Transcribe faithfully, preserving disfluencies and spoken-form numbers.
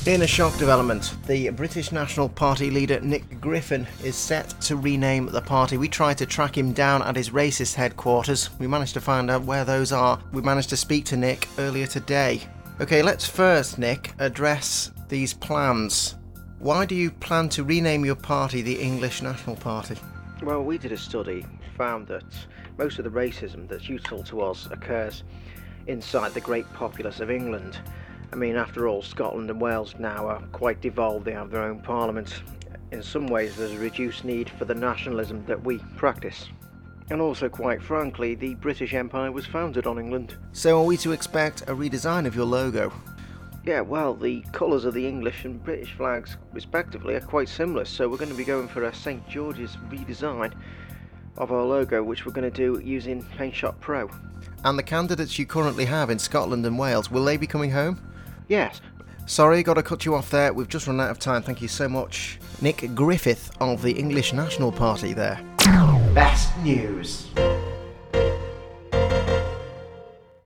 In a shock development, the British National Party leader Nick Griffin is set to rename the party. We tried to track him down at his racist headquarters. We managed to find out where those are. We managed to speak to Nick earlier today. Okay, let's first, Nick, address these plans. Why do you plan to rename your party the English National Party? Well, we did a study, found that most of the racism that's useful to us occurs inside the great populace of England. I mean, after all, Scotland and Wales now are quite devolved, they have their own parliament. In some ways, there's a reduced need for the nationalism that we practice. And also, quite frankly, the British Empire was founded on England. So are we to expect a redesign of your logo? Yeah, well, the colours of the English and British flags, respectively, are quite similar, so we're going to be going for a Saint George's redesign of our logo, which we're going to do using PaintShop Pro. And the candidates you currently have in Scotland and Wales, will they be coming home? Yes. Sorry, got to cut you off there. We've just run out of time. Thank you so much. Nick Griffith of the English National Party there. Best news.